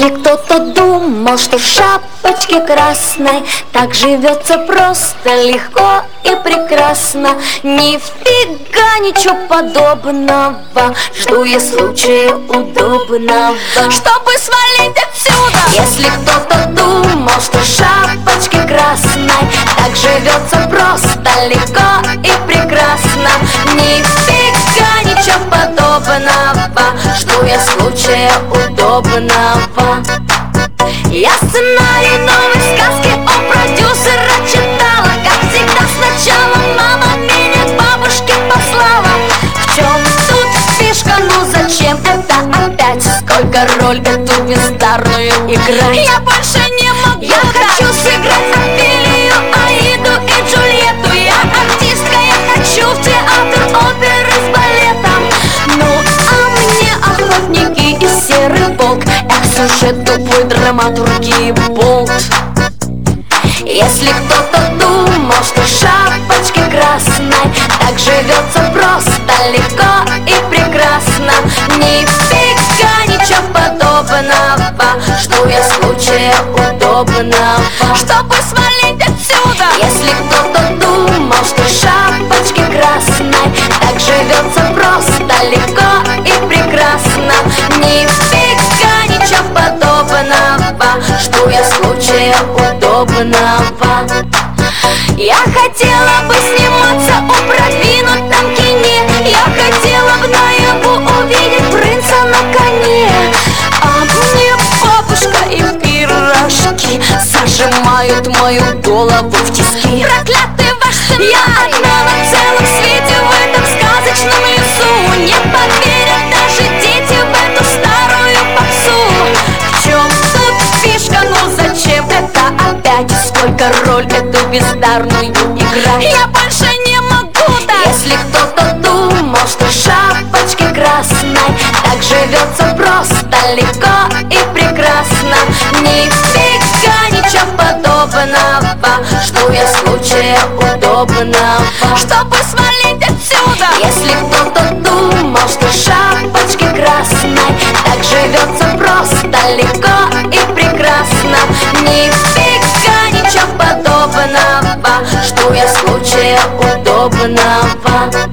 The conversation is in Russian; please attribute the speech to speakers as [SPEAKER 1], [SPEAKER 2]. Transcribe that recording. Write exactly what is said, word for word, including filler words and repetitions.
[SPEAKER 1] Если кто-то думал, что в шапочке красной так живется просто, легко и прекрасно, нифига ничего подобного. Жду я случая удобного, чтобы свалить отсюда. Если кто-то думал, что в шапочке красной так живется просто, легко и прекрасно, нифига ничего подобного. Жду я случая удобного. Я сценарий новой сказки у продюсера читала. Как всегда сначала мама меня к бабушке послала. В чем тут фишка, ну зачем это опять? Сколько роль эту бездарную играть? Я больше не могу. Я хочу сыграть Офелию, Аиду и Джульетту. Я артистка, я хочу в театр оперы с балетом. Ну а мне охотники и серый волк. Эх, сюжет тупой, драматургии болт. Если кто-то думал, что в шапочке красной так живется просто, легко и прекрасно, нифига ничего подобного. Жду я случая удобного, чтобы свалить отсюда. Если кто-то думал, что в шапочке красной так живется просто, легко и прекрасно, нифига ничего подобного. Жду я случая удобного. Я хотела бы сниматься у продвинутом кине. Я хотела бы наяву увидеть принца на коне. А мне бабушка и пирожки зажимают мою голову в тиски. Проклятый ваш сценарий! Я одна на целом свете в этом сказочном лесу. Не поверят даже дети в эту старую попсу. В чем тут фишка, ну зачем это опять? Сколько роль эту бездарную играть? Я больше не могу, да. Если кто-то думал, что в шапочке красной так живется просто, легко и прекрасно, нифига ничего подобного. Жду я случая удобного, чтобы свалить отсюда. Если кто-то думал, что в шапочке красной так живется просто, легко и прекрасно, нифига ничего подобного. Жду я случая удобного.